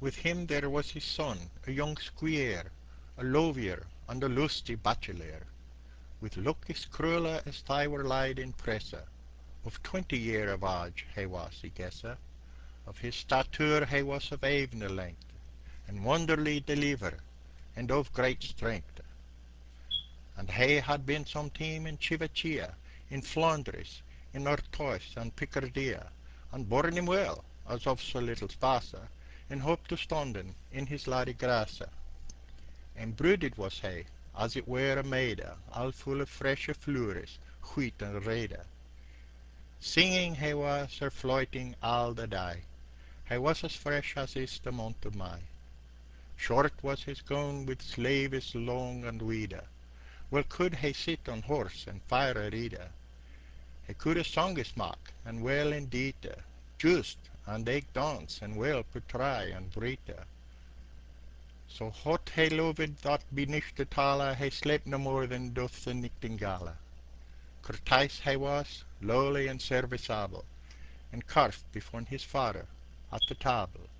With him there was his son, a young squire, a lovier and a lusty bachelor, with look as cruel as they were laid in presse. Of 20 year of age he was, I guesse. Of his stature he was of even length, and wonderly deliver, and of great strength. And he had been some time in Chivachia, in Flanders, in Artois and Picardy, and borne him well, as of so little space, and hope to standen in his laddie grace. And brooded was he, as it were a maid, all full of fresh flowers, wheat and red. Singing he was, or floating all the day. He was as fresh as is the month of May. Short was his gown with sleeves long and wide. Well could he sit on horse and fire a reed. He could a song smack, and well indeed, just, and eke dance, and well portray and breathe. So hot he loved that beneath the tala he slept no more than doth the nightingale. Courteous he was, lowly and serviceable, and carved before his father at the table.